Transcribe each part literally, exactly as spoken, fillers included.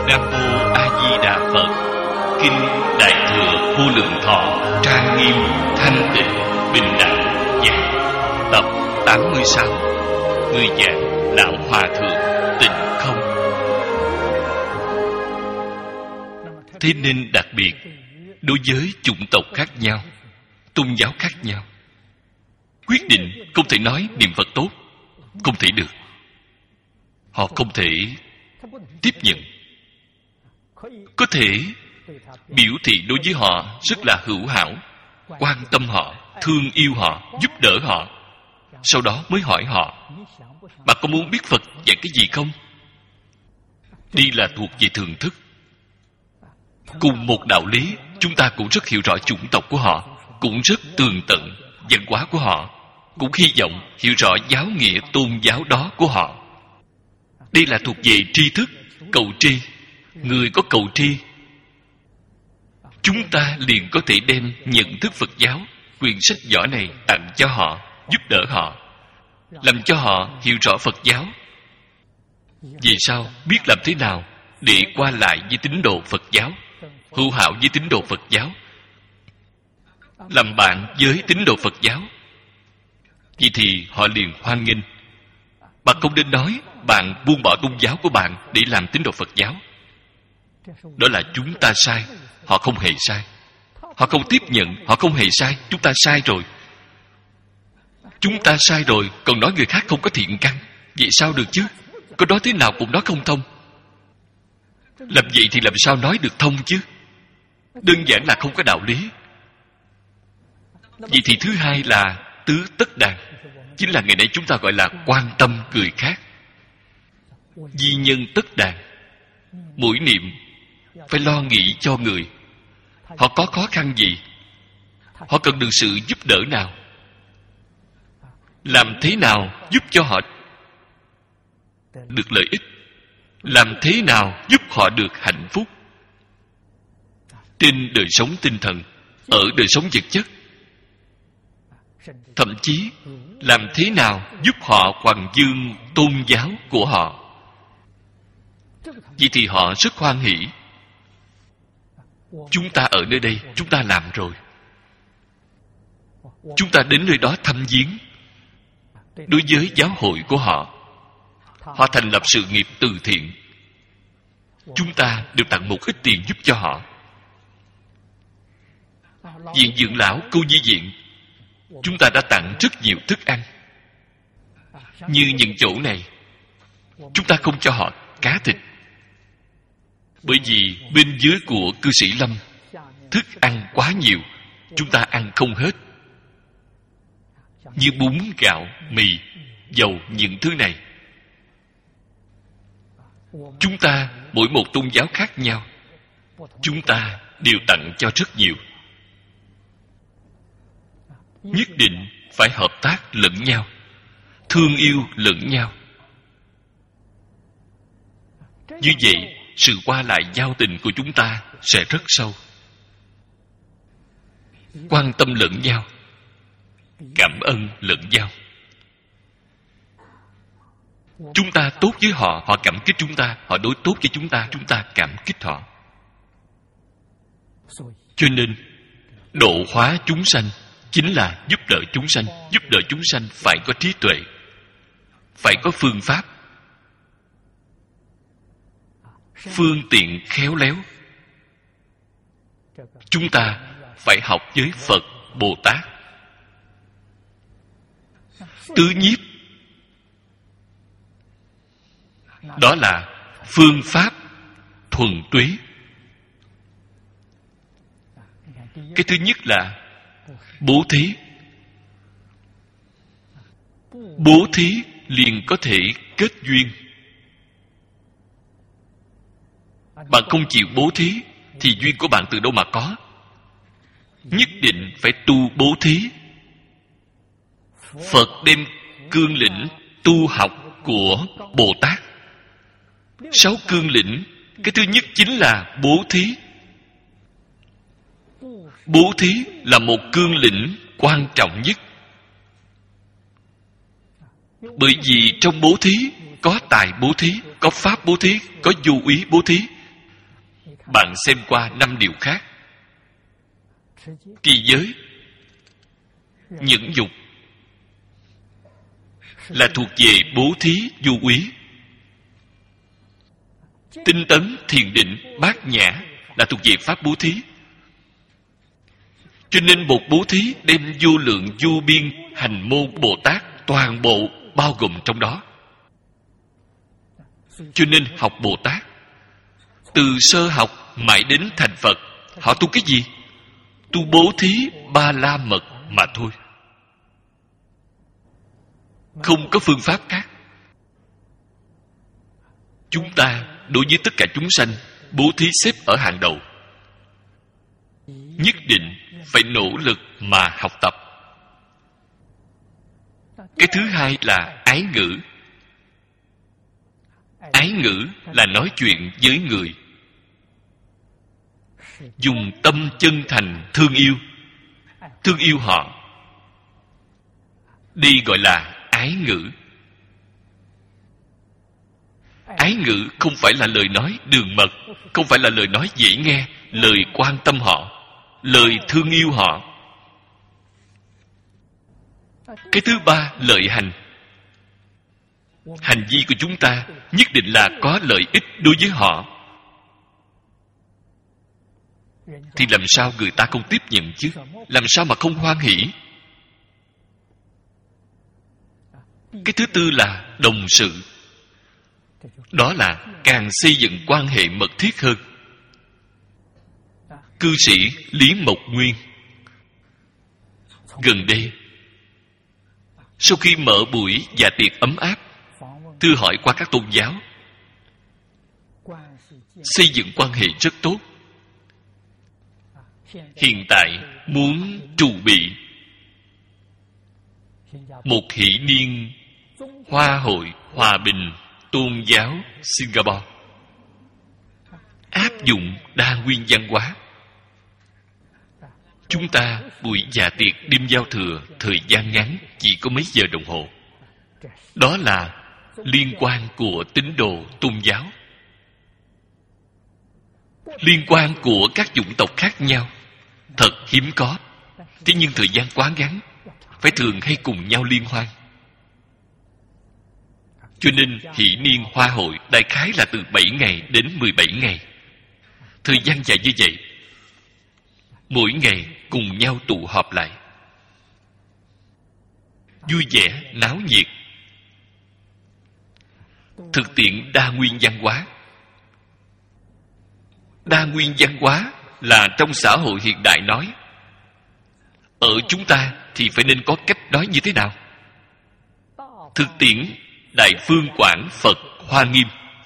Nam Mô A Di Đà Phật. Kinh Đại Thừa Vô Lượng Thọ, trang nghiêm, thanh tịnh, bình đẳng, giác. Tập tám mươi sáu. Người giảng Lão Hòa Thượng Tịnh Không. Thế nên đặc biệt đối với chủng tộc khác nhau, tôn giáo khác nhau, quyết định không thể nói niệm Phật tốt, không thể được. Họ không thể tiếp nhận. Có thể biểu thị đối với họ rất là hữu hảo, quan tâm họ, thương yêu họ, giúp đỡ họ. Sau đó mới hỏi họ: bạn có muốn biết Phật dạy cái gì không? Đây là thuộc về thường thức. Cùng một đạo lý, chúng ta cũng rất hiểu rõ chủng tộc của họ, cũng rất tường tận văn hóa của họ, cũng hy vọng hiểu rõ giáo nghĩa tôn giáo đó của họ. Đây là thuộc về tri thức, cầu tri. Người có cầu tri, chúng ta liền có thể đem nhận thức Phật giáo, quyển sách vở này tặng cho họ, giúp đỡ họ, làm cho họ hiểu rõ Phật giáo. Vì sao? Biết làm thế nào để qua lại với tín đồ Phật giáo, hữu hảo với tín đồ Phật giáo, làm bạn với tín đồ Phật giáo. Vậy thì họ liền hoan nghênh. Bạn không nên nói bạn buông bỏ tôn giáo của bạn để làm tín đồ Phật giáo. Đó là chúng ta sai, họ không hề sai. Họ không tiếp nhận, họ không hề sai. Chúng ta sai rồi. Chúng ta sai rồi, còn nói người khác không có thiện căn. Vậy sao được chứ? Có nói thế nào cũng nói không thông. Làm vậy thì làm sao nói được thông chứ? Đơn giản là không có đạo lý. Vậy thì thứ hai là tứ tất đàn, chính là ngày nay chúng ta gọi là quan tâm người khác. Di nhân tất đàn, mỗi niệm phải lo nghĩ cho người. Họ có khó khăn gì, họ cần được sự giúp đỡ nào, làm thế nào giúp cho họ được lợi ích, làm thế nào giúp họ được hạnh phúc trên đời sống tinh thần, ở đời sống vật chất. Thậm chí làm thế nào giúp họ hoàng dương tôn giáo của họ. Vậy thì họ rất hoan hỷ. Chúng ta ở nơi đây, chúng ta làm rồi. Chúng ta đến nơi đó thăm viếng. Đối với giáo hội của họ, họ thành lập sự nghiệp từ thiện, chúng ta đều tặng một ít tiền giúp cho họ. Viện dưỡng lão Cô Nhi Viện, chúng ta đã tặng rất nhiều thức ăn. Như những chỗ này, chúng ta không cho họ cá thịt, bởi vì bên dưới của cư sĩ Lâm thức ăn quá nhiều, chúng ta ăn không hết. Như bún, gạo, mì, dầu, những thứ này, chúng ta mỗi một tôn giáo khác nhau, chúng ta đều tặng cho rất nhiều. Nhất định phải hợp tác lẫn nhau, thương yêu lẫn nhau. Như vậy, sự qua lại giao tình của chúng ta sẽ rất sâu. Quan tâm lẫn nhau, cảm ơn lẫn nhau. Chúng ta tốt với họ, họ cảm kích chúng ta. Họ đối tốt với chúng ta, chúng ta cảm kích họ. Cho nên độ hóa chúng sanh chính là giúp đỡ chúng sanh. Giúp đỡ chúng sanh phải có trí tuệ, phải có phương pháp, phương tiện khéo léo. Chúng ta phải học với Phật, Bồ Tát. Tứ nhiếp, đó là phương pháp thuần túy. Cái thứ nhất là bố thí. Bố thí liền có thể kết duyên. Bạn không chịu bố thí thì duyên của bạn từ đâu mà có? Nhất định phải tu bố thí. Phật đem cương lĩnh tu học của Bồ Tát. Sáu cương lĩnh, cái thứ nhất chính là bố thí. Bố thí là một cương lĩnh quan trọng nhất. Bởi vì trong bố thí có tài bố thí, có pháp bố thí, có vô úy bố thí, bạn xem qua năm điều khác. Trì giới, nhẫn nhục là thuộc về bố thí vô úy. Tinh tấn, thiền định, bát nhã là thuộc về pháp bố thí. Cho nên một bố thí đem vô lượng vô biên hành môn Bồ Tát toàn bộ bao gồm trong đó. Cho nên học Bồ Tát, từ sơ học mãi đến thành Phật, họ tu cái gì? Tu bố thí ba la mật mà thôi, không có phương pháp khác. Chúng ta đối với tất cả chúng sanh, bố thí xếp ở hàng đầu. Nhất định phải nỗ lực mà học tập. Cái thứ hai là ái ngữ. Ái ngữ là nói chuyện với người, dùng tâm chân thành thương yêu, thương yêu họ. Đây gọi là ái ngữ. Ái ngữ không phải là lời nói đường mật, không phải là lời nói dễ nghe, lời quan tâm họ, lời thương yêu họ. Cái thứ ba, lợi hành. Hành vi của chúng ta nhất định là có lợi ích đối với họ, thì làm sao người ta không tiếp nhận chứ? Làm sao mà không hoan hỷ? Cái thứ tư là đồng sự. Đó là càng xây dựng quan hệ mật thiết hơn. Cư sĩ Lý Mộc Nguyên gần đây, sau khi mở buổi dạ tiệc ấm áp, thưa hỏi qua các tôn giáo, xây dựng quan hệ rất tốt. Hiện tại muốn trù bị một hỷ niên Hoa hội Hòa bình Tôn giáo Singapore, áp dụng đa nguyên văn hóa. Chúng ta buổi dạ tiệc đêm giao thừa thời gian ngắn, chỉ có mấy giờ đồng hồ. Đó là liên quan của tín đồ tôn giáo, liên quan của các chủng tộc khác nhau, thật hiếm có. Thế nhưng thời gian quá ngắn, phải thường hay cùng nhau liên hoan. Cho nên hỷ niên hoa hội đại khái là từ bảy ngày đến mười bảy ngày. Thời gian dài như vậy, mỗi ngày cùng nhau tụ họp lại, vui vẻ, náo nhiệt, thực tiễn đa nguyên văn hóa. Đa nguyên văn hóa là trong xã hội hiện đại nói. Ở chúng ta thì phải nên có cách nói như thế nào? Thực tiễn Đại Phương Quảng Phật Hoa Nghiêm.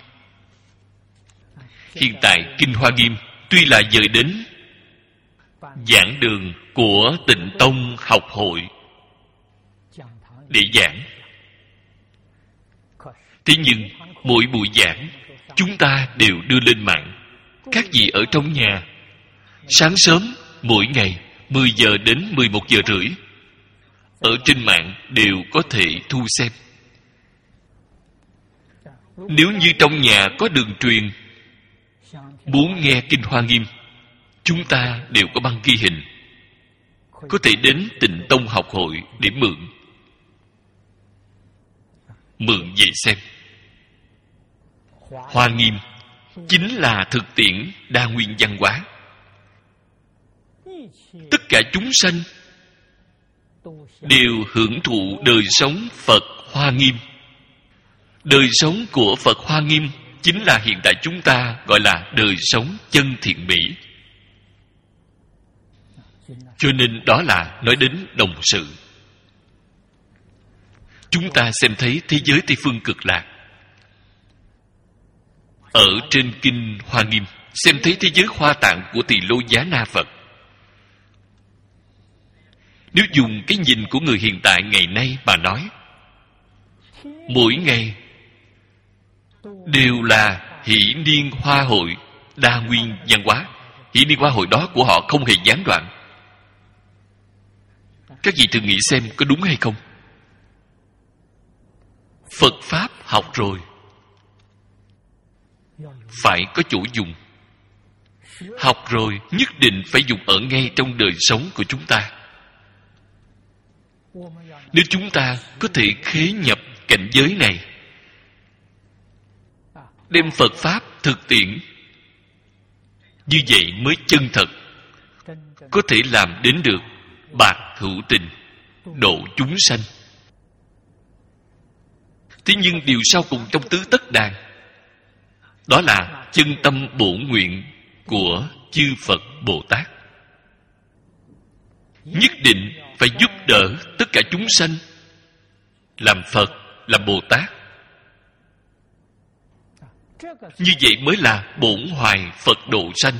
Hiện tại Kinh Hoa Nghiêm tuy là dời đến giảng đường của Tịnh Tông học hội để giảng, thế nhưng mỗi buổi giảng chúng ta đều đưa lên mạng. Các vị ở trong nhà, sáng sớm mỗi ngày mười giờ đến mười một giờ rưỡi, ở trên mạng đều có thể thu xem. Nếu như trong nhà có đường truyền, muốn nghe Kinh Hoa Nghiêm, chúng ta đều có băng ghi hình, có thể đến Tịnh Tông học hội để mượn mượn về xem. Hoa Nghiêm chính là thực tiễn đa nguyên văn hóa. Tất cả chúng sanh đều hưởng thụ đời sống Phật Hoa Nghiêm. Đời sống của Phật Hoa Nghiêm chính là hiện tại chúng ta gọi là đời sống chân thiện mỹ. Cho nên đó là nói đến đồng sự. Chúng ta xem thấy thế giới Tây Phương Cực Lạc, ở trên Kinh Hoa Nghiêm xem thấy thế giới Hoa Tạng của Tỳ Lô Giá Na Phật. Nếu dùng cái nhìn của người hiện tại ngày nay mà nói, mỗi ngày đều là hỷ niên hoa hội đa nguyên văn hóa. Hỷ niên hoa hội đó của họ không hề gián đoạn. Các vị thử nghĩ xem có đúng hay không? Phật Pháp học rồi phải có chỗ dùng. Học rồi nhất định phải dùng ở ngay trong đời sống của chúng ta. Nếu chúng ta có thể khế nhập cảnh giới này, đem Phật Pháp thực tiễn, như vậy mới chân thật có thể làm đến được bạc hữu tình, độ chúng sanh. Thế nhưng điều sau cùng trong tứ tất đàn, đó là chân tâm bổn nguyện của chư Phật Bồ Tát. Nhất định phải giúp đỡ tất cả chúng sanh làm Phật, làm Bồ Tát. Như vậy mới là bổn hoài Phật độ sanh.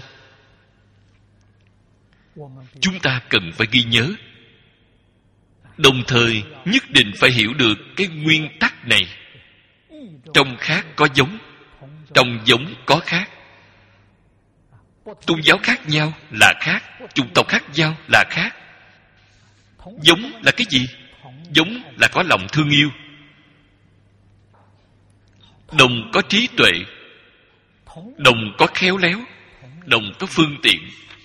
Chúng ta cần phải ghi nhớ, đồng thời nhất định phải hiểu được cái nguyên tắc này. Trong khác có giống, trong giống có khác. Tôn giáo khác nhau là khác, chủng tộc khác nhau là khác. Giống là cái gì? Giống là có lòng thương yêu, đồng có trí tuệ, đồng có khéo léo, đồng có phương tiện.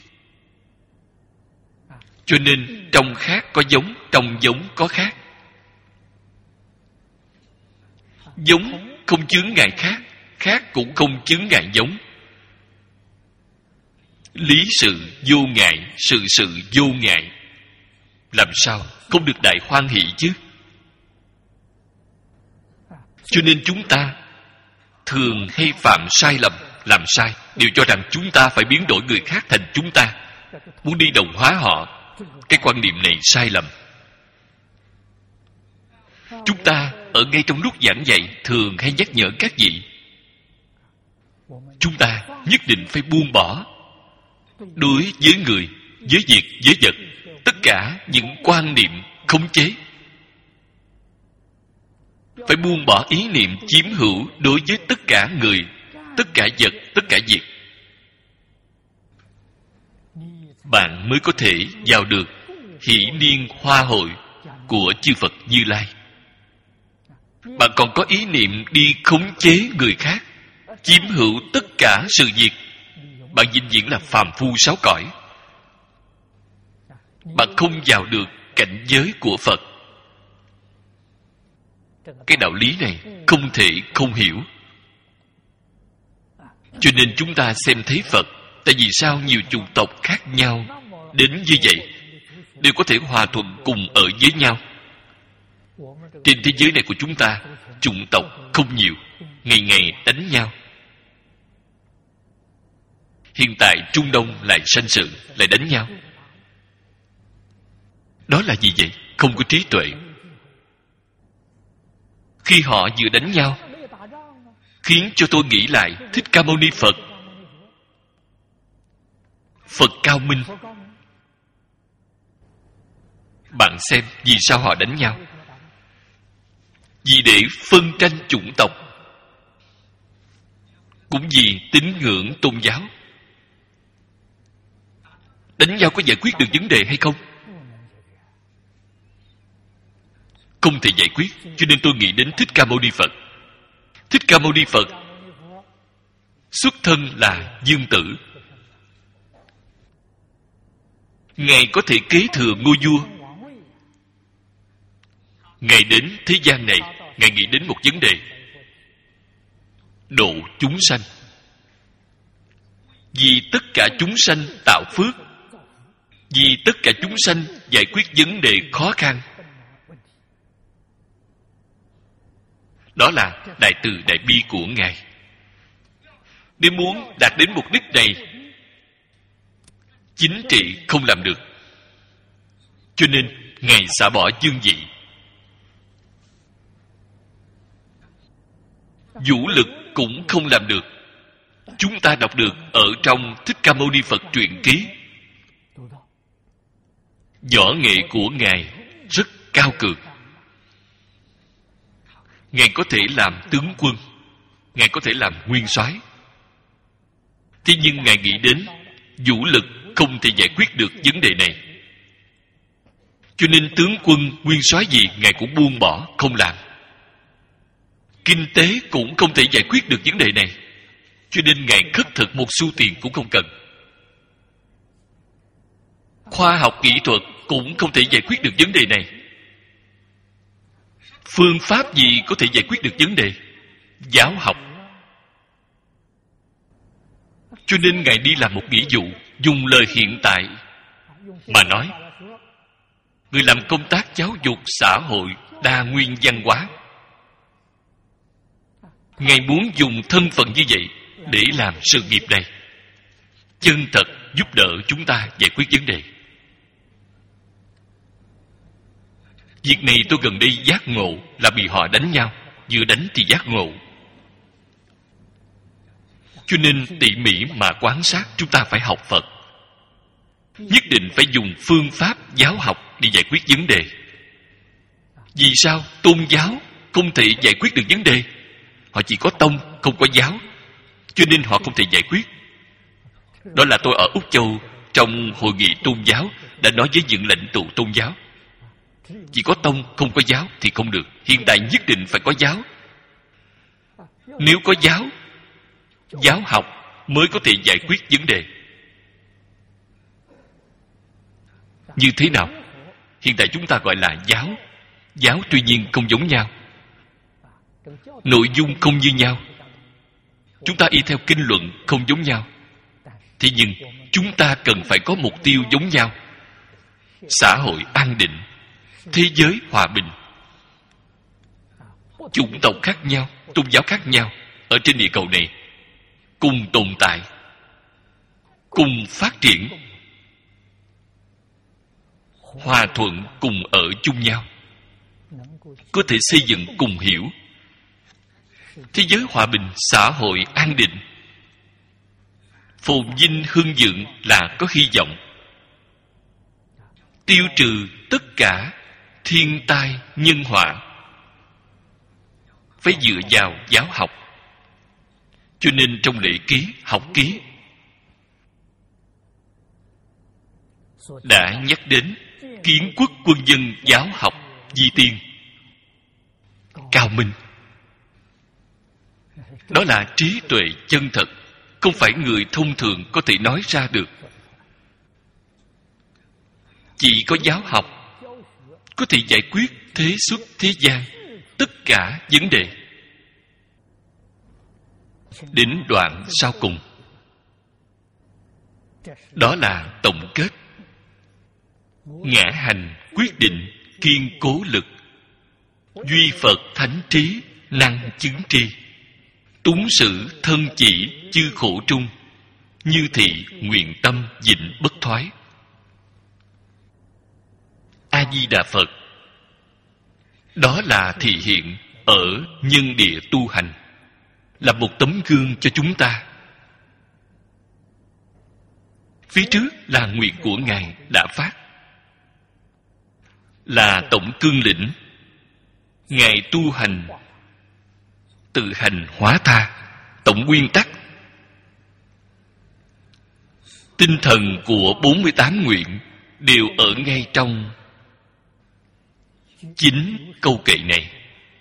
Cho nên trong khác có giống, trong giống có khác. Giống không chướng ngại khác, khác cũng không chướng ngại giống. Lý sự vô ngại, sự sự vô ngại. Làm sao không được đại hoan hỷ chứ? Cho nên chúng ta thường hay phạm sai lầm, làm sai, đều cho rằng chúng ta phải biến đổi người khác thành chúng ta, muốn đi đồng hóa họ. Cái quan niệm này sai lầm. Chúng ta ở ngay trong lúc giảng dạy thường hay nhắc nhở các vị, chúng ta nhất định phải buông bỏ đối với người, với việc, với vật, tất cả những quan niệm khống chế. Phải buông bỏ ý niệm chiếm hữu đối với tất cả người, tất cả vật, tất cả việc. Bạn mới có thể vào được hỷ niên hoa hội của chư Phật Như Lai. Bạn còn có ý niệm đi khống chế người khác, chiếm hữu tất cả sự việc, bạn vĩnh viễn là phàm phu sáu cõi. Bạn không vào được cảnh giới của Phật. Cái đạo lý này không thể không hiểu. Cho nên chúng ta xem thấy Phật. Tại vì sao nhiều chủng tộc khác nhau đến như vậy đều có thể hòa thuận cùng ở với nhau? Trên thế giới này của chúng ta, chủng tộc không nhiều, ngày ngày đánh nhau. Hiện tại Trung Đông lại sanh sự, lại đánh nhau. Đó là gì vậy? Không có trí tuệ. Khi họ vừa đánh nhau, khiến cho tôi nghĩ lại Thích Ca Mâu Ni Phật. Phật cao minh. Bạn xem vì sao họ đánh nhau? Vì để phân tranh chủng tộc, cũng vì tín ngưỡng tôn giáo. Đánh nhau có giải quyết được vấn đề hay không? Không thể giải quyết. Cho nên tôi nghĩ đến Thích Ca Mâu Ni Phật. Thích Ca Mâu Ni Phật xuất thân là dương tử. Ngài có thể kế thừa ngôi vua. Ngài đến thế gian này, Ngài nghĩ đến một vấn đề: độ chúng sanh. Vì tất cả chúng sanh tạo phước, vì tất cả chúng sanh giải quyết vấn đề khó khăn. Đó là đại từ đại bi của Ngài. Nếu muốn đạt đến mục đích này, chính trị không làm được. Cho nên Ngài xả bỏ dương vị. Vũ lực cũng không làm được. Chúng ta đọc được ở trong Thích Ca Mâu Ni Phật truyện ký, võ nghệ của Ngài rất cao cường. Ngài có thể làm tướng quân, Ngài có thể làm nguyên soái. Thế nhưng Ngài nghĩ đến vũ lực không thể giải quyết được vấn đề này. Cho nên tướng quân, nguyên soái gì Ngài cũng buông bỏ, không làm. Kinh tế cũng không thể giải quyết được vấn đề này. Cho nên Ngài khất thực một xu tiền cũng không cần. Khoa học kỹ thuật cũng không thể giải quyết được vấn đề này. Phương pháp gì có thể giải quyết được vấn đề? Giáo học. Cho nên Ngài đi làm một nghĩa dụ, dùng lời hiện tại mà nói. Người làm công tác giáo dục xã hội đa nguyên văn hóa, Ngài muốn dùng thân phận như vậy để làm sự nghiệp này, chân thật giúp đỡ chúng ta giải quyết vấn đề. Việc này tôi gần đây giác ngộ là bị họ đánh nhau, vừa đánh thì giác ngộ. Cho nên tỉ mỉ mà quan sát, chúng ta phải học Phật. Nhất định phải dùng phương pháp giáo học để giải quyết vấn đề. Vì sao tôn giáo không thể giải quyết được vấn đề? Họ chỉ có tông, không có giáo, cho nên họ không thể giải quyết. Đó là tôi ở Úc Châu trong hội nghị tôn giáo đã nói với những lãnh tụ tôn giáo. Chỉ có tông, không có giáo thì không được. Hiện tại nhất định phải có giáo. Nếu có giáo, giáo học mới có thể giải quyết vấn đề. Như thế nào? Hiện tại chúng ta gọi là giáo. Giáo tuy nhiên không giống nhau, nội dung không như nhau, chúng ta y theo kinh luận không giống nhau. Thế nhưng chúng ta cần phải có mục tiêu giống nhau: xã hội an định, thế giới hòa bình. Chủng tộc khác nhau, tôn giáo khác nhau ở trên địa cầu này cùng tồn tại, cùng phát triển, hòa thuận cùng ở chung nhau, có thể xây dựng cùng hiểu. Thế giới hòa bình, xã hội an định, phồn vinh hưng vượng là có hy vọng. Tiêu trừ tất cả thiên tai nhân họa phải dựa vào giáo học. Cho nên trong lễ ký, học ký đã nhắc đến kiến quốc quân dân giáo học di tiên, cao minh. Đó là trí tuệ chân thật, không phải người thông thường có thể nói ra được. Chỉ có giáo học có thể giải quyết thế xuất thế gian tất cả vấn đề. Đến đoạn sau cùng, đó là tổng kết. Ngã hành quyết định kiên cố lực, duy Phật thánh trí năng chứng tri, túng sự thân chỉ chư khổ trung, như thị nguyện tâm vĩnh bất thoái. A Di Đà Phật, đó là thị hiện ở nhân địa tu hành, là một tấm gương cho chúng ta. Phía trước là nguyện của Ngài đã phát, là tổng cương lĩnh. Ngài tu hành tự hành hóa tha, tổng nguyên tắc. Tinh thần của bốn mươi tám nguyện đều ở ngay trong chín câu kệ này,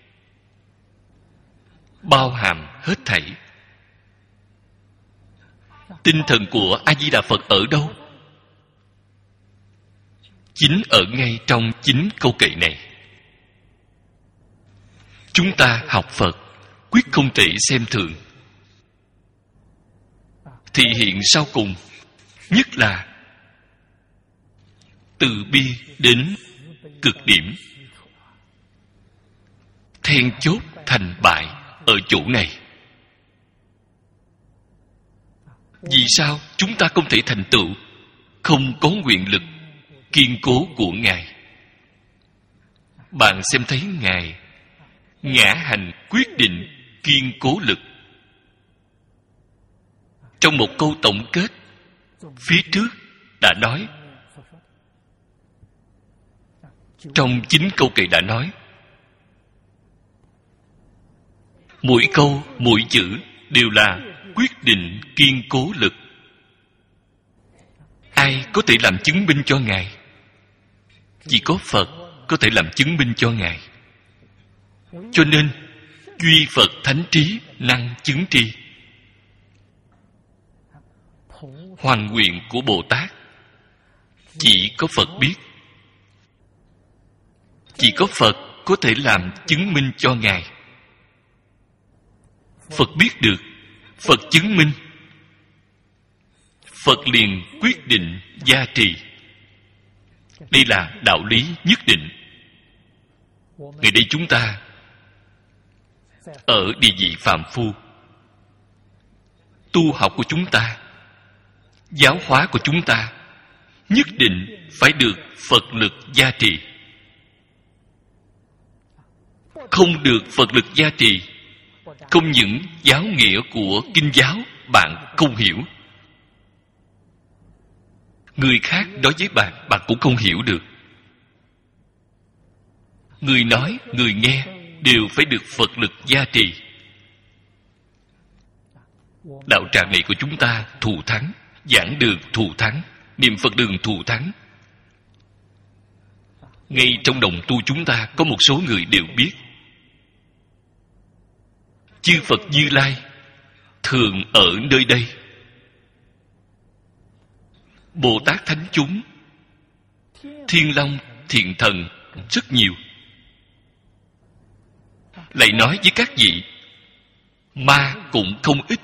bao hàm hết thảy. Tinh thần của A Di Đà Phật ở đâu? Chính ở ngay trong chín câu kệ này. Chúng ta học Phật quyết không thể xem thường. Thị hiện sau cùng nhất là từ bi đến cực điểm. Then chốt thành bại ở chỗ này. Vì sao chúng ta không thể thành tựu? Không có nguyện lực kiên cố của Ngài. Bạn xem thấy Ngài ngã hành quyết định kiên cố lực. Trong một câu tổng kết phía trước đã nói, trong chín câu kệ đã nói, mỗi câu mỗi chữ đều là quyết định kiên cố lực. Ai có thể làm chứng minh cho Ngài? Chỉ có Phật có thể làm chứng minh cho Ngài. Cho nên duy Phật thánh trí năng chứng tri. Hoàn nguyện của Bồ Tát chỉ có Phật biết. Chỉ có Phật có thể làm chứng minh cho Ngài. Phật biết được, Phật chứng minh, Phật liền quyết định gia trì. Đây là đạo lý nhất định. Ngày đây chúng ta ở địa vị phàm phu, tu học của chúng ta, giáo hóa của chúng ta nhất định phải được Phật lực gia trì. Không được Phật lực gia trì, không những giáo nghĩa của kinh giáo bạn không hiểu, người khác nói với bạn, bạn cũng không hiểu được. Người nói, người nghe đều phải được Phật lực gia trì. Đạo tràng này của chúng ta thù thắng, giảng đường thù thắng, niệm Phật đường thù thắng. Ngay trong đồng tu chúng ta có một số người đều biết, chư Phật Như Lai thường ở nơi đây. Bồ Tát Thánh chúng, Thiên Long, Thiện Thần rất nhiều. Lại nói với các vị, ma cũng không ít,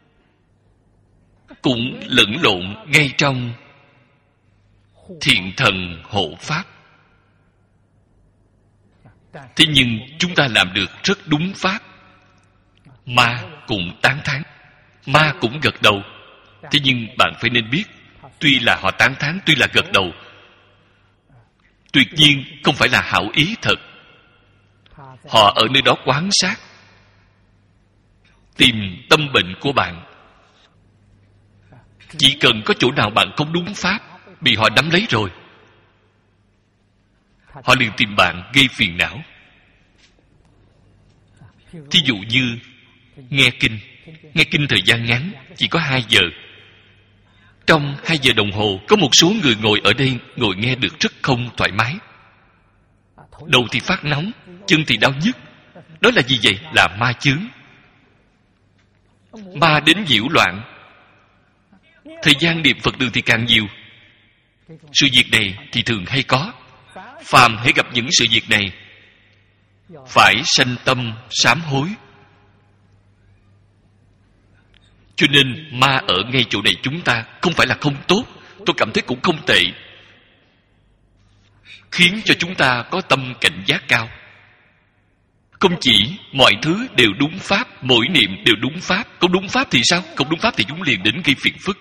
cũng lẫn lộn ngay trong Thiện Thần hộ Pháp. Thế nhưng chúng ta làm được rất đúng Pháp. Ma cũng tán thán, ma cũng gật đầu. Thế nhưng bạn phải nên biết, tuy là họ tán thán, tuy là gật đầu, tuyệt nhiên không phải là hảo ý thật. Họ ở nơi đó quan sát, tìm tâm bệnh của bạn. Chỉ cần có chỗ nào bạn không đúng Pháp, bị họ nắm lấy rồi, họ liền tìm bạn gây phiền não. Thí dụ như nghe kinh, nghe kinh thời gian ngắn, chỉ có hai giờ. Trong hai giờ đồng hồ, có một số người ngồi ở đây ngồi nghe được rất không thoải mái. Đầu thì phát nóng, chân thì đau nhức. Đó là gì vậy? Là ma chướng. Ma đến nhiễu loạn. Thời gian niệm Phật đường thì càng nhiều. Sự việc này thì thường hay có. Phàm hãy gặp những sự việc này, phải sanh tâm sám hối. Cho nên ma ở ngay chỗ này chúng ta không phải là không tốt, tôi cảm thấy cũng không tệ, khiến cho chúng ta có tâm cảnh giác cao. Không chỉ mọi thứ đều đúng Pháp, mỗi niệm đều đúng Pháp. Không đúng Pháp thì sao? Không đúng Pháp thì chúng liền đến gây phiền phức.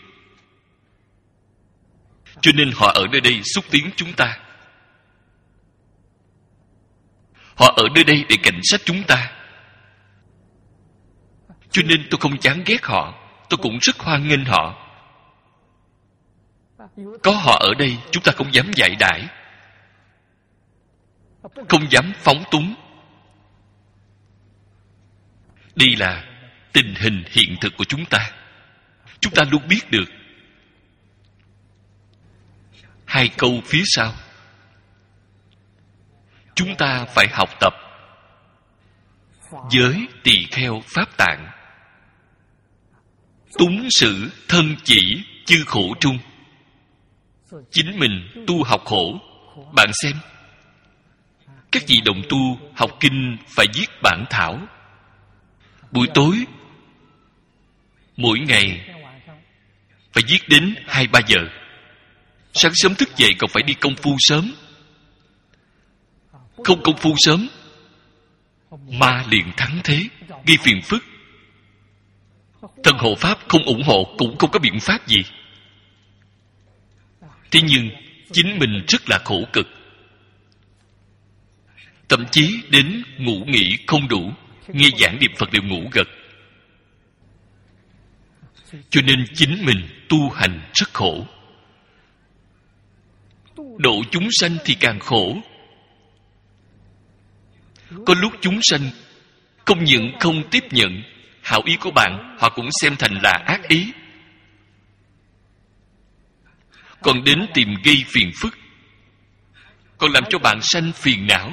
Cho nên họ ở nơi đây xúc tiến chúng ta. Họ ở nơi đây để cảnh sát chúng ta. Cho nên tôi không chán ghét họ, tôi cũng rất hoan nghênh họ. Có họ ở đây, chúng ta không dám dạy đãi, không dám phóng túng. Đây là tình hình hiện thực của chúng ta. Chúng ta luôn biết được. Hai câu phía sau, chúng ta phải học tập giới tỳ kheo pháp tạng, túng sự thân chỉ chư khổ trung. Chính mình tu học khổ. Bạn xem, các vị đồng tu học kinh phải viết bản thảo. Buổi tối mỗi ngày phải viết đến hai ba giờ. Sáng sớm thức dậy còn phải đi công phu sớm. Không công phu sớm, ma liền thắng thế, gây phiền phức. Thần hộ Pháp không ủng hộ cũng không có biện pháp gì. Thế nhưng chính mình rất là khổ cực, thậm chí đến ngủ nghỉ không đủ, nghe giảng niệm Phật đều ngủ gật. Cho nên chính mình tu hành rất khổ. Độ chúng sanh thì càng khổ. Có lúc chúng sanh không những không tiếp nhận hảo ý của bạn, họ cũng xem thành là ác ý, còn đến tìm gây phiền phức, còn làm cho bạn sanh phiền não,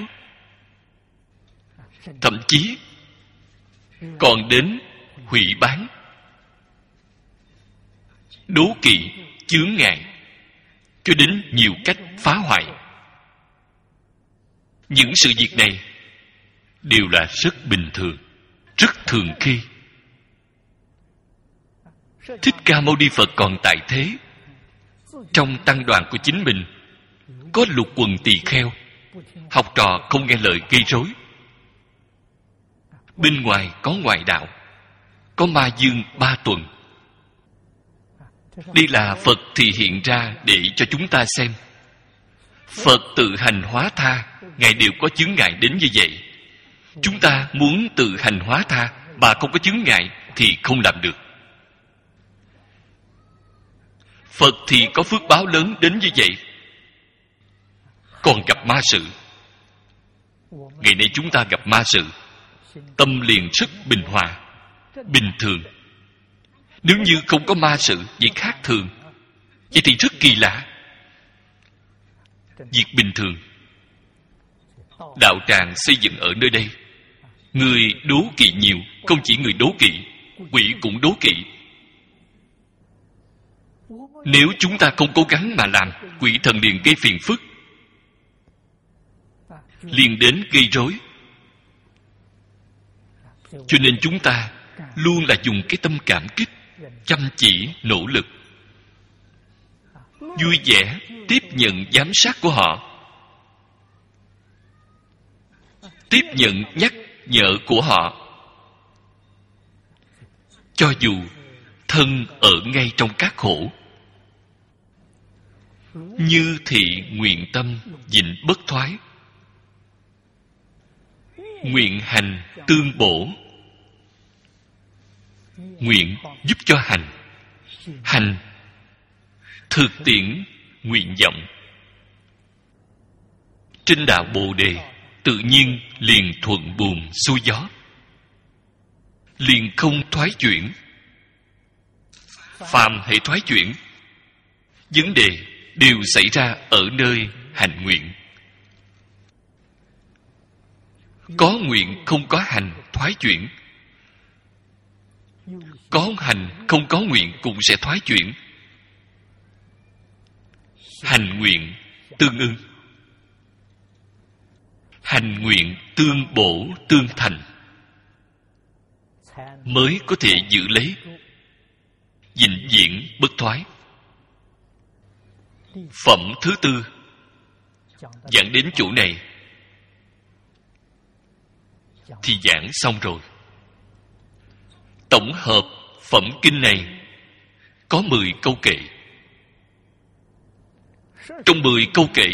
thậm chí còn đến hủy bán, đố kỵ, chướng ngại. cho đến nhiều cách phá hoại. Những sự việc này đều là rất bình thường, rất thường khi. Thích Ca Mâu Ni Phật còn tại thế, trong tăng đoàn của chính mình có lục quần tỳ kheo, học trò không nghe lời gây rối. Bên ngoài có ngoại đạo, có ma dương ba tuần. Đây là Phật thì hiện ra để cho chúng ta xem. Phật tự hành hóa tha, Ngài đều có chướng ngại đến như vậy. Chúng ta muốn tự hành hóa tha mà không có chướng ngại thì không làm được. Phật thì có phước báo lớn đến như vậy, còn gặp ma sự. Ngày nay chúng ta gặp ma sự, tâm liền rất bình hòa, bình thường. Nếu như không có ma sự, việc khác thường, vậy thì rất kỳ lạ. Việc bình thường. Đạo tràng xây dựng ở nơi đây, người đố kỵ nhiều. Không chỉ người đố kỵ, quỷ cũng đố kỵ. Nếu chúng ta không cố gắng mà làm, quỷ thần liền gây phiền phức, liền đến gây rối. Cho nên chúng ta luôn là dùng cái tâm cảm kích, chăm chỉ, nỗ lực, vui vẻ tiếp nhận giám sát của họ, tiếp nhận nhắc nhở của họ. Cho dù thân ở ngay trong các khổ, như thị nguyện tâm dịnh bất thoái, nguyện hành tương bổ. Nguyện giúp cho hành, hành thực tiễn nguyện vọng. Trên đạo Bồ Đề tự nhiên liền thuận buồm xuôi gió, liền không thoái chuyển. Phàm hệ thoái chuyển, vấn đề đều xảy ra ở nơi hành nguyện. Có nguyện không có hành thoái chuyển, có hành không có nguyện cũng sẽ thoái chuyển. Hành nguyện tương ưng, hành nguyện tương bổ tương thành, mới có thể giữ lấy, vĩnh viễn bất thoái. Phẩm thứ tư giảng đến chỗ này thì giảng xong rồi. Tổng hợp phẩm kinh này có mười câu kệ. Trong mười câu kệ,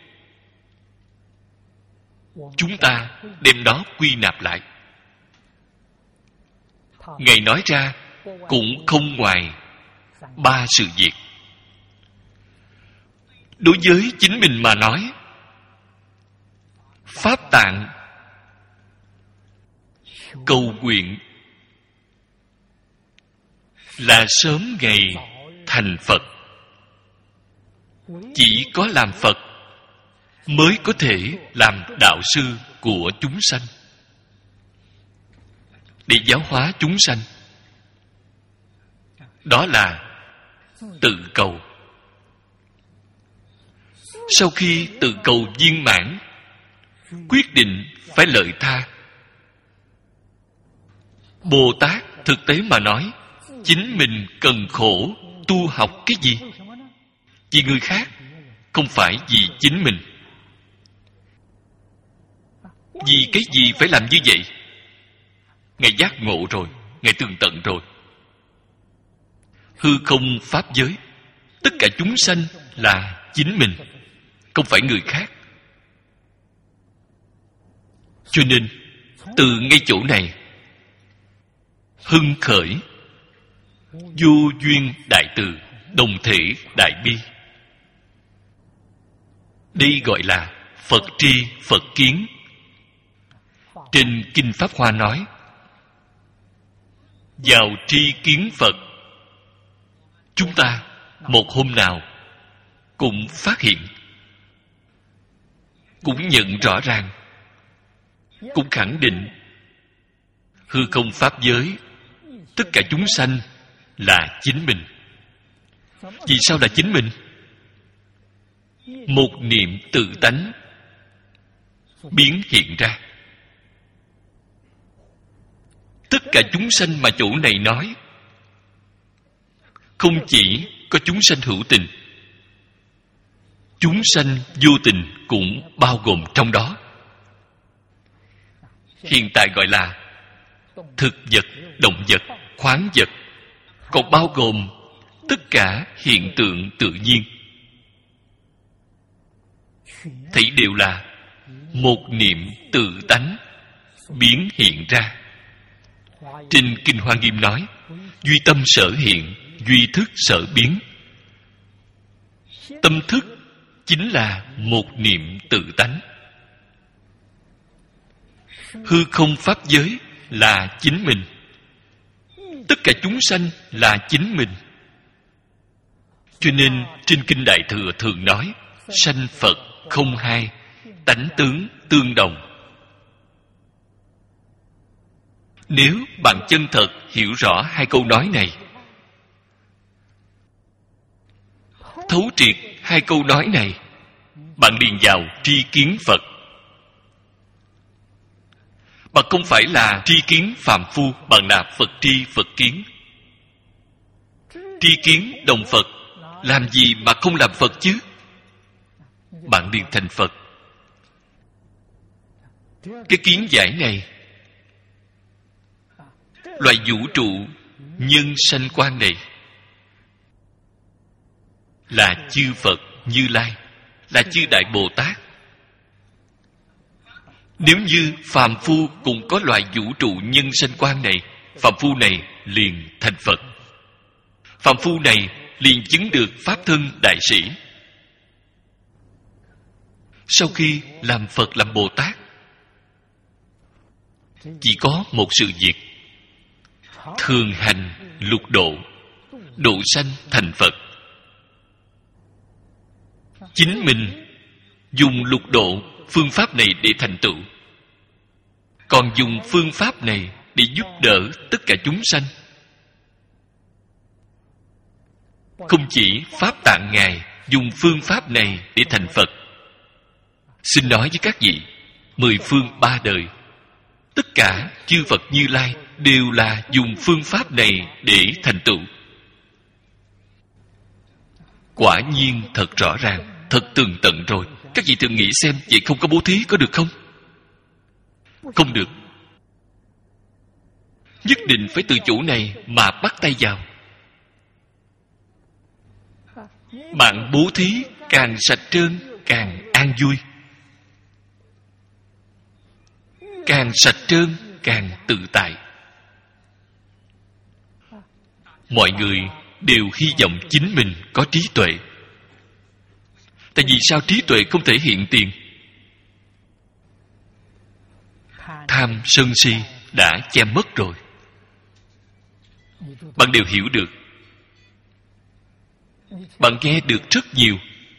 chúng ta đem đó quy nạp lại. Ngài nói ra cũng không ngoài ba sự việc. Đối với chính mình mà nói, Pháp Tạng cầu nguyện là sớm ngày thành Phật. Chỉ có làm Phật mới có thể làm đạo sư của chúng sanh, để giáo hóa chúng sanh. Đó là tự cầu. Sau khi tự cầu viên mãn, quyết định phải lợi tha. Bồ Tát thực tế mà nói, chính mình cần khổ tu học cái gì? Vì người khác, không phải vì chính mình. Vì cái gì phải làm như vậy? Ngài giác ngộ rồi, Ngài tường tận rồi. Hư không pháp giới, tất cả chúng sanh là chính mình, không phải người khác. Cho nên, từ ngay chỗ này, hưng khởi vô duyên đại từ, đồng thể đại bi. Đây gọi là Phật tri Phật kiến. Trên Kinh Pháp Hoa nói, vào tri kiến Phật, chúng ta một hôm nào cũng phát hiện, cũng nhận rõ ràng, cũng khẳng định hư không pháp giới, tất cả chúng sanh là chính mình. Vì sao là chính mình? một niệm tự tánh biến hiện ra. Tất cả chúng sanh mà chỗ này nói, không chỉ có chúng sanh hữu tình, chúng sanh vô tình cũng bao gồm trong đó. Hiện tại gọi là thực vật, động vật, khoáng vật, còn bao gồm tất cả hiện tượng tự nhiên. Thấy đều là một niệm tự tánh biến hiện ra. Trên Kinh Hoa Nghiêm nói, duy tâm sở hiện, duy thức sở biến. Tâm thức chính là một niệm tự tánh. Hư không pháp giới là chính mình, tất cả chúng sanh là chính mình. Cho nên trên Kinh Đại Thừa thường nói, sanh Phật không hai, tánh tướng tương đồng. Nếu bạn chân thật hiểu rõ hai câu nói này, thấu triệt hai câu nói này, bạn liền vào tri kiến Phật. Bạn không phải là tri kiến phàm phu, bạn là Phật tri Phật kiến. Tri kiến đồng Phật, làm gì mà không làm Phật chứ? Bạn liền thành Phật. Cái kiến giải này, loại vũ trụ nhân sanh quan này, là chư Phật Như Lai, là chư Đại Bồ Tát. Nếu như phàm phu cũng có loại vũ trụ nhân sanh quan này, phàm phu này liền thành Phật. Phàm phu này liền chứng được pháp thân đại sĩ. Sau khi làm Phật, làm Bồ Tát, chỉ có một sự việc: thường hành lục độ, độ sanh thành Phật. Chính mình dùng lục độ phương pháp này để thành tựu, còn dùng phương pháp này để giúp đỡ tất cả chúng sanh. Không chỉ Pháp Tạng Ngài dùng phương pháp này để thành Phật. Xin nói với các vị, mười phương ba đời, tất cả chư Phật Như Lai đều là dùng phương pháp này để thành tựu. Quả nhiên thật rõ ràng, thật tường tận rồi. Các vị thường nghĩ xem, vậy không có bố thí có được không? Không được. Nhất định phải từ chỗ này mà bắt tay vào. Bạn bố thí càng sạch trơn, càng an vui. Càng sạch trơn, càng tự tại. Mọi người đều hy vọng chính mình có trí tuệ. Tại vì sao trí tuệ không thể hiện tiền? Tham sân si đã che mất rồi. Bạn đều hiểu được. Bạn nghe được rất nhiều.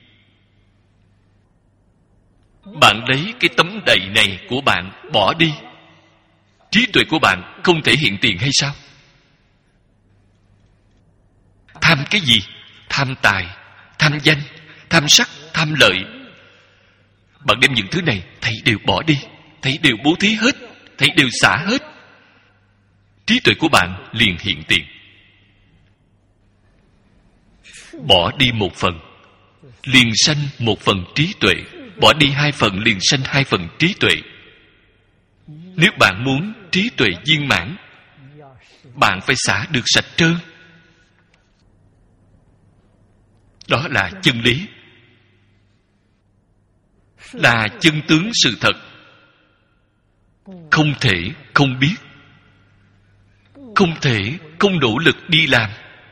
Bạn lấy cái tấm đầy này của bạn bỏ đi, trí tuệ của bạn không thể hiện tiền hay sao? Tham cái gì? Tham tài, tham danh, tham sắc, tham lợi. Bạn đem những thứ này thầy đều bỏ đi, thầy đều bố thí hết, thầy đều xả hết, trí tuệ của bạn liền hiện tiền. Bỏ đi một phần liền sanh một phần trí tuệ, bỏ đi hai phần liền sanh hai phần trí tuệ. Nếu bạn muốn trí tuệ viên mãn, bạn phải xả được sạch trơn. Đó là chân lý, là chân tướng sự thật. Không thể không biết, không thể không nỗ lực đi làm.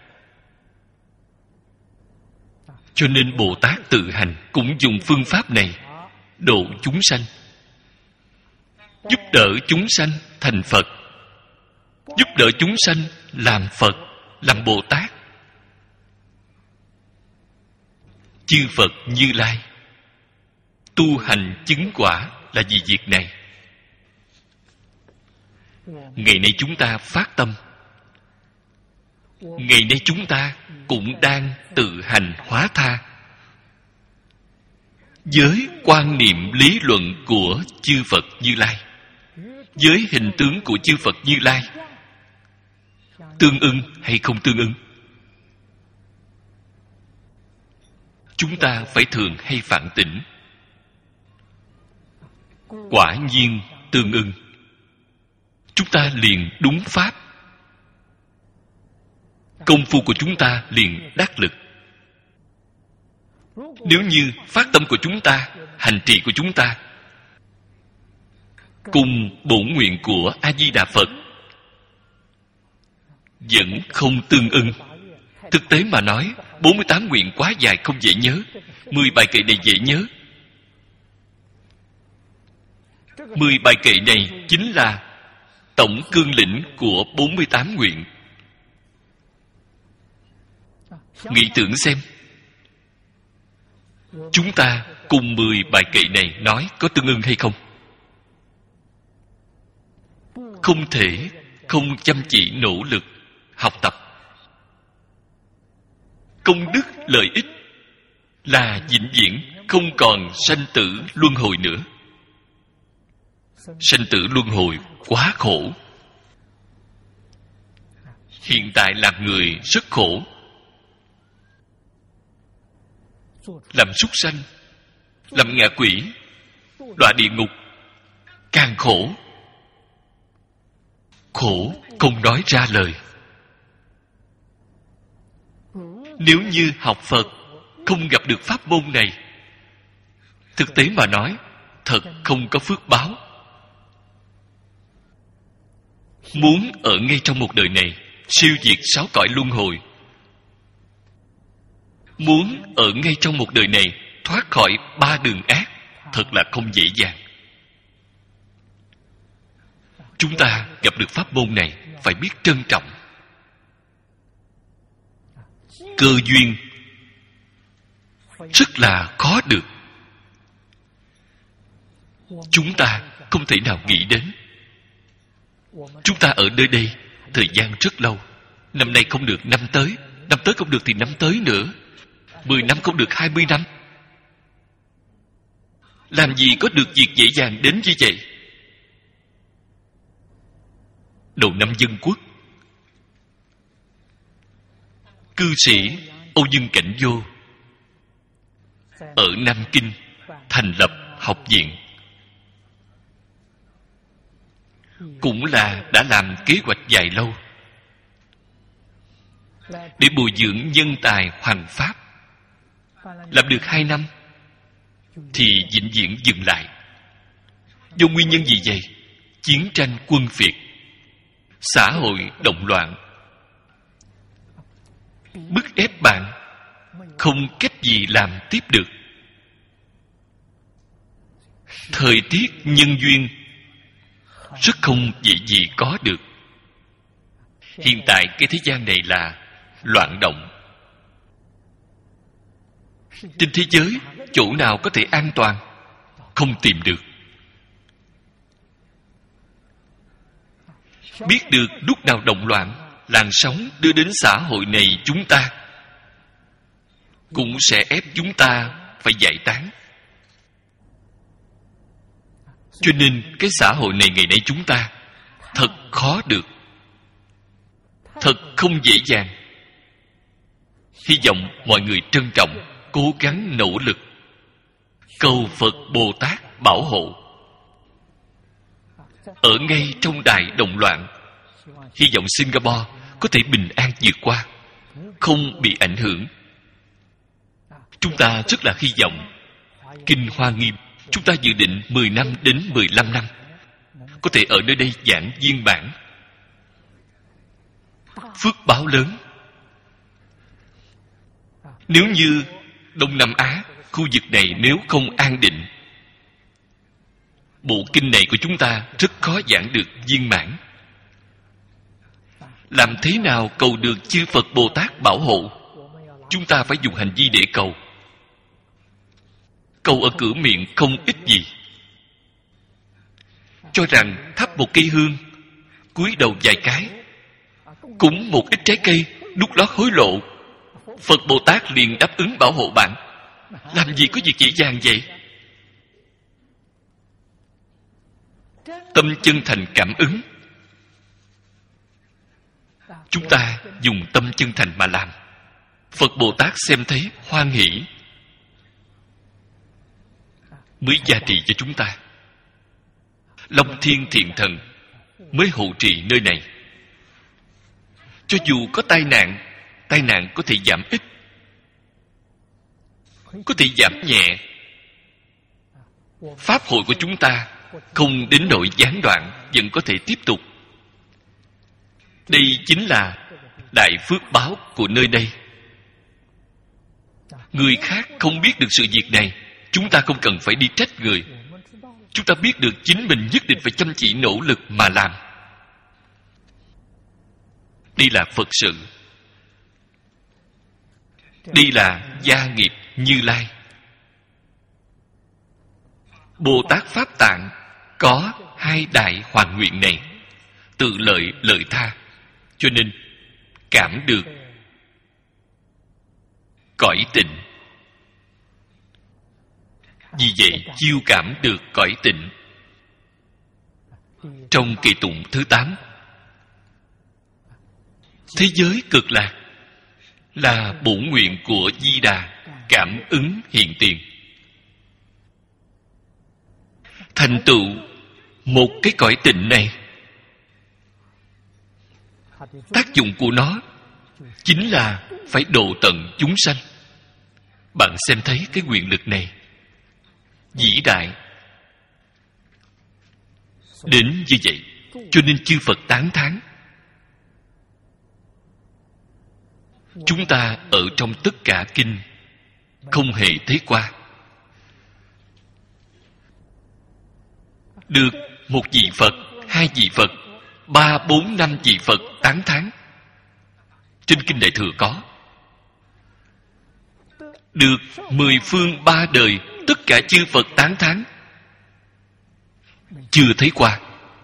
Cho nên Bồ Tát tự hành cũng dùng phương pháp này độ chúng sanh, giúp đỡ chúng sanh thành Phật, giúp đỡ chúng sanh làm Phật, làm Bồ Tát. Chư Phật Như Lai tu hành chứng quả là vì việc này. Ngày nay chúng ta phát tâm, ngày nay chúng ta cũng đang tự hành hóa tha. với quan niệm lý luận của chư Phật Như Lai, với hình tướng của chư Phật Như Lai tương ưng hay không tương ưng? Chúng ta phải thường hay phản tỉnh. Quả nhiên tương ưng, chúng ta liền đúng pháp, công phu của chúng ta liền đắc lực. Nếu như phát tâm của chúng ta, hành trì của chúng ta cùng bổn nguyện của A Di Đà Phật vẫn không tương ưng, thực tế mà nói, bốn mươi tám nguyện quá dài không dễ nhớ, mười bài kệ này dễ nhớ. Mười bài kệ này chính là tổng cương lĩnh của bốn mươi tám nguyện. Nghĩ tưởng xem, chúng ta cùng mười bài kệ này nói có tương ưng hay không? Không thể không chăm chỉ nỗ lực học tập. Công đức lợi ích là vĩnh viễn, không còn sanh tử luân hồi nữa. Sanh tử luân hồi quá khổ. Hiện tại làm người rất khổ. Làm súc sanh, làm ngạ quỷ, đọa địa ngục càng khổ. Khổ không nói ra lời. Nếu như học Phật không gặp được pháp môn này, thực tế mà nói, thật không có phước báo. Muốn ở ngay trong một đời này siêu diệt sáu cõi luân hồi, muốn ở ngay trong một đời này thoát khỏi ba đường ác, thật là không dễ dàng. Chúng ta gặp được pháp môn này phải biết trân trọng. Cơ duyên rất là khó được, chúng ta không thể nào nghĩ đến. Chúng ta ở nơi đây thời gian rất lâu. Năm nay không được, năm tới. Năm tới không được thì năm tới nữa. Mười năm không được, hai mươi năm. Làm gì có được việc dễ dàng đến như vậy? Đầu năm Dân Quốc, cư sĩ Âu Dương Cảnh Vô ở Nam Kinh thành lập học viện, cũng là đã làm kế hoạch dài lâu để bồi dưỡng nhân tài hoằng pháp. Làm được hai năm thì vĩnh viễn dừng lại. Do nguyên nhân gì vậy? Chiến tranh quân phiệt, xã hội động loạn, bức ép bạn không cách gì làm tiếp được. Thời tiết nhân duyên rất không dễ gì có được. Hiện tại cái thế gian này là loạn động. Trên thế giới chỗ nào có thể an toàn? Không tìm được. Biết được lúc nào động loạn, làn sóng đưa đến xã hội này chúng ta cũng sẽ ép chúng ta phải giải tán. Cho nên cái xã hội này ngày nay chúng ta thật khó được, thật không dễ dàng. Hy vọng mọi người trân trọng, cố gắng nỗ lực, cầu Phật Bồ Tát bảo hộ. Ở ngay trong đại động loạn, hy vọng Singapore có thể bình an vượt qua, không bị ảnh hưởng. Chúng ta rất là hy vọng Kinh Hoa Nghiêm chúng ta dự định mười năm đến mười lăm năm có thể ở nơi đây giảng viên bản. Phước báo lớn. Nếu như Đông Nam Á, khu vực này nếu không an định, bộ kinh này của chúng ta rất khó giảng được viên mãn. Làm thế nào cầu được chư Phật Bồ Tát bảo hộ? Chúng ta phải dùng hành vi để cầu. Cầu ở cửa miệng không ích gì. Cho rằng thắp một cây hương, cúi đầu vài cái, cúng một ít trái cây, đút lót hối lộ, Phật Bồ Tát liền đáp ứng bảo hộ bạn. Làm gì có việc dễ dàng vậy? tâm chân thành cảm ứng. Chúng ta dùng tâm chân thành mà làm, Phật Bồ Tát xem thấy hoan hỷ, mới gia trì cho chúng ta. Long Thiên Thiện Thần mới hộ trì nơi này. Cho dù có tai nạn, tai nạn có thể giảm ít, có thể giảm nhẹ. Pháp hội của chúng ta không đến nỗi gián đoạn, vẫn có thể tiếp tục. Đây chính là đại phước báo của nơi đây. Người khác không biết được sự việc này, chúng ta không cần phải đi trách người. Chúng ta biết được chính mình nhất định phải chăm chỉ nỗ lực mà làm. Đây là Phật sự. Đây là gia nghiệp Như Lai. Bồ Tát Pháp Tạng có hai đại hoàn nguyện này, tự lợi lợi tha, cho nên cảm được cõi tịnh. Vì vậy chiêu cảm được cõi tịnh. Trong kỳ tụng thứ tám, thế giới cực lạc là bổn nguyện của Di Đà cảm ứng hiện tiền. Thành tựu một cái cõi tịnh này, tác dụng của nó chính là phải độ tận chúng sanh. Bạn xem thấy cái quyền lực này vĩ đại đến như vậy, cho nên chư Phật tán thán. Chúng ta ở trong tất cả kinh không hề thấy qua được một vị Phật, hai vị Phật, ba, bốn, năm vị Phật tán thán. Trên kinh Đại Thừa có. Được mười phương ba đời tất cả chư Phật tán thán, chưa thấy qua.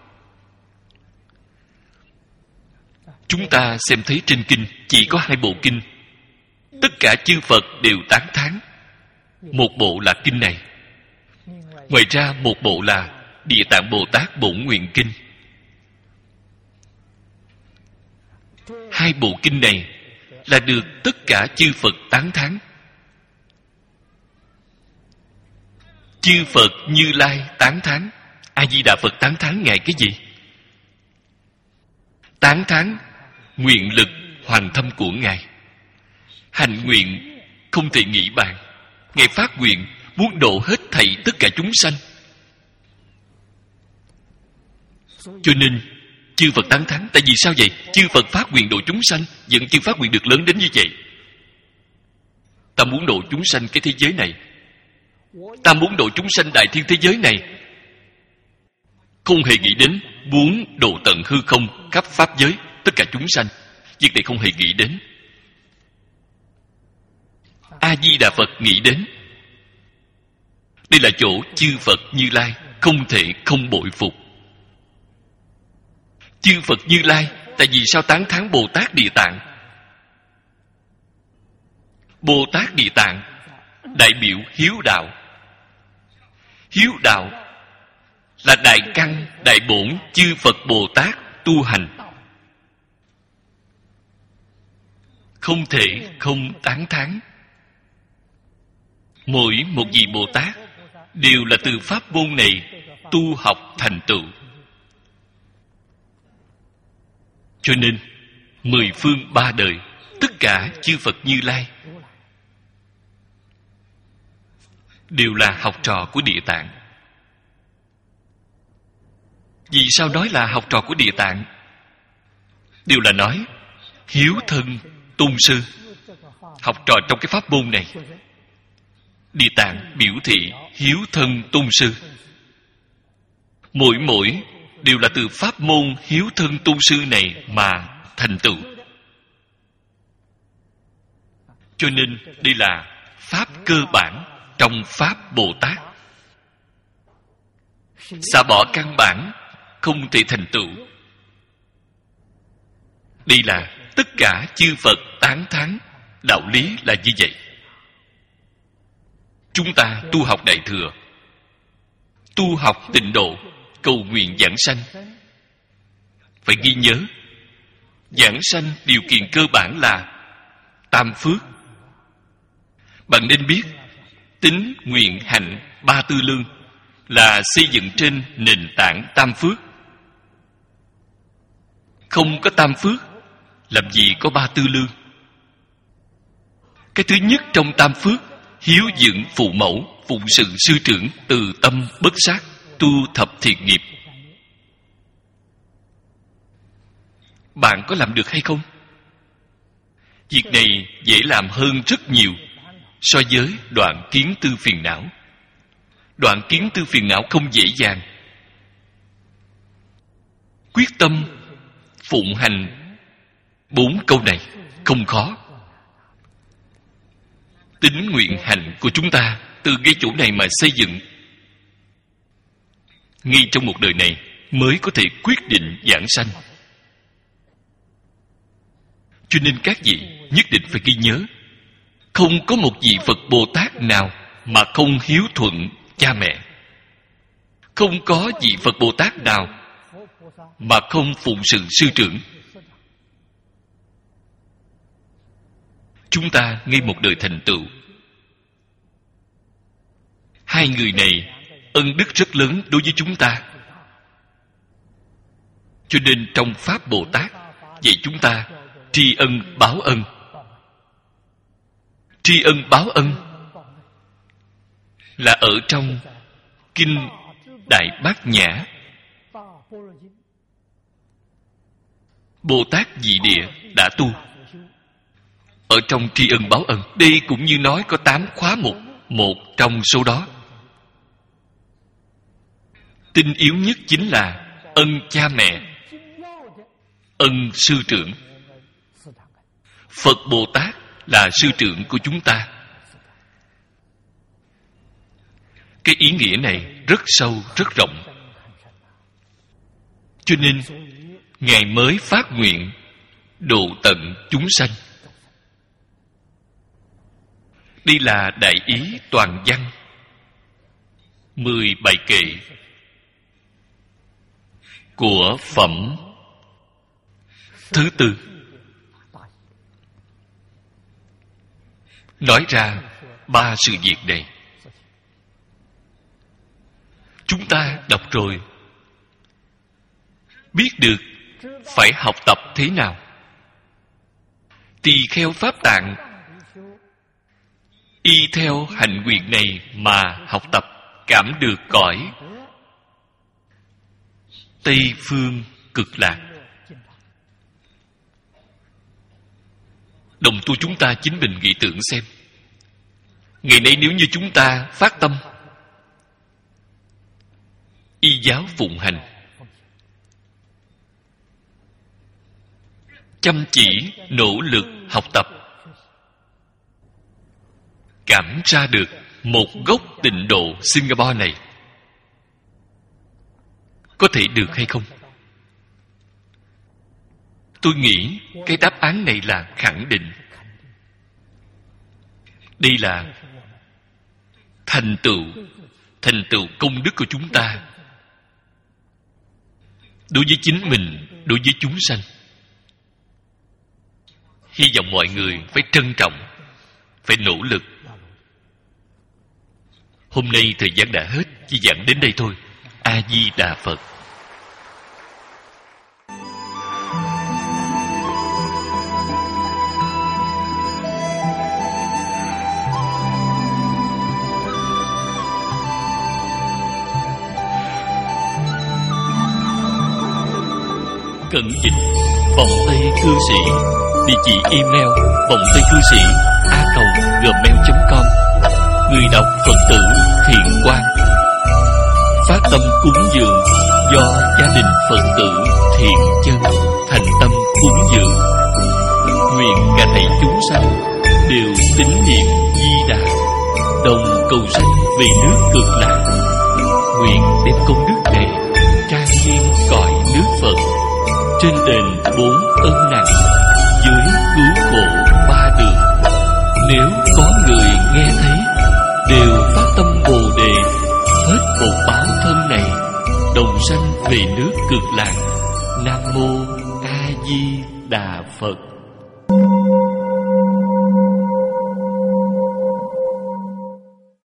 Chúng ta xem thấy trên kinh chỉ có hai bộ kinh, tất cả chư Phật đều tán thán. Một bộ là kinh này, ngoài ra một bộ là Địa Tạng Bồ Tát Bổn Nguyện Kinh. Hai bộ kinh này là được tất cả chư Phật tán thán. Chư Phật Như Lai tán thán. A Di Đà Phật tán thán Ngài cái gì? Tán thán nguyện lực hoàn thâm của Ngài. Hành nguyện không thể nghĩ bàn. Ngài phát nguyện muốn độ hết thảy tất cả chúng sanh. Cho nên chư Phật tán thán. Tại vì sao vậy? Chư Phật phát nguyện độ chúng sanh, vẫn chưa phát nguyện được lớn đến như vậy. Ta muốn độ chúng sanh cái thế giới này, ta muốn độ chúng sanh đại thiên thế giới này, không hề nghĩ đến muốn độ tận hư không khắp pháp giới tất cả chúng sanh. Việc này không hề nghĩ đến. A Di Đà Phật nghĩ đến. Đây là chỗ chư Phật Như Lai không thể không bội phục. Chư Phật Như Lai tại vì sao tán thán Bồ Tát Địa Tạng? Bồ Tát Địa Tạng đại biểu hiếu đạo. Hiếu đạo là đại căn đại bổn chư Phật Bồ Tát tu hành, không thể không tán thán. Mỗi một vị Bồ Tát đều là từ pháp môn này tu học thành tựu. Cho nên mười phương ba đời tất cả chư Phật Như Lai đều là học trò của Địa Tạng. Vì sao nói là học trò của Địa Tạng? Đều là nói hiếu thân tôn sư, học trò trong cái pháp môn này. Địa Tạng biểu thị hiếu thân tôn sư. Mỗi mỗi đều là từ pháp môn hiếu thân tôn sư này mà thành tựu. Cho nên đây là pháp cơ bản trong pháp Bồ Tát. Xả bỏ căn bản không thể thành tựu. Đây là tất cả chư Phật tán thán. Đạo lý là như vậy. Chúng ta tu học Đại Thừa, tu học Tịnh Độ, cầu nguyện giảng sanh. Phải ghi nhớ, giảng sanh điều kiện cơ bản là tam phước. Bạn nên biết, tín, nguyện, hạnh, ba tư lương là xây dựng trên nền tảng tam phước. Không có tam phước, làm gì có ba tư lương? Cái thứ nhất trong tam phước, hiếu dưỡng phụ mẫu, phụng sự sư trưởng, từ tâm bất sát, tu thập thiện nghiệp. Bạn có làm được hay không? Việc này dễ làm hơn rất nhiều so với đoạn kiến tư phiền não. Đoạn kiến tư phiền não không dễ dàng. Quyết tâm phụng hành bốn câu này không khó. Tín nguyện hạnh của chúng ta từ cái chỗ này mà xây dựng. Ngay trong một đời này mới có thể quyết định giảng sanh. Cho nên các vị nhất định phải ghi nhớ, không có một vị Phật Bồ Tát nào mà không hiếu thuận cha mẹ. Không có vị Phật Bồ Tát nào mà không phụng sự sư trưởng. Chúng ta ngay một đời thành tựu. Hai người này ân đức rất lớn đối với chúng ta. Cho nên trong Pháp Bồ Tát dạy chúng ta tri ân báo ân. Tri ân báo ân là ở trong Kinh Đại Bát Nhã. Bồ Tát Vị Địa đã tu. Ở trong tri ân báo ân, đây cũng như nói có tám khóa mục, một trong số đó. Tinh yếu nhất chính là ân cha mẹ, ân sư trưởng. Phật Bồ Tát là sư trưởng của chúng ta. Cái ý nghĩa này rất sâu, rất rộng. Cho nên Ngài mới phát nguyện độ tận chúng sanh. Đây là đại ý toàn văn, mười bài kệ của phẩm thứ tư. Nói ra ba sự việc này. Chúng ta đọc rồi, biết được phải học tập thế nào. Tỳ kheo Pháp Tạng y theo hạnh nguyện này mà học tập, cảm được cõi Tây Phương Cực Lạc. Đồng tu chúng ta chính mình nghĩ tưởng xem, ngày nay nếu như chúng ta phát tâm y giáo phụng hành, chăm chỉ nỗ lực học tập, cảm ra được một gốc tịnh độ Singapore này, có thể được hay không? Tôi nghĩ cái đáp án này là khẳng định. Đây là thành tựu, thành tựu công đức của chúng ta đối với chính mình, đối với chúng sanh. Hy vọng mọi người phải trân trọng, phải nỗ lực. Hôm nay thời gian đã hết, chỉ giảng đến đây thôi. A Di Đà Phật. Cẩn dịch vòng Tây Cư Sĩ. Địa chỉ email vòng Tây Cư Sĩ a còng gmail chấm com. Người đọc Phật tử Thiện Quang. Phát tâm cúng dường do gia đình Phật tử Thiện Chân thành tâm cúng dường. Nguyện cả thảy chúng sanh đều tín niệm Di Đà, đồng cầu sanh về nước Cực Lạc. Nguyện đem công đức này trang nghiêm cõi nước Phật, trên đền bốn ân nặng, dưới cứu khổ ba đường. Nếu có người nghe thấy đều phát tâm Bồ Đề, hết một báo thân này, đồng sanh về nước Cực Lạc. Nam mô A Di Đà Phật.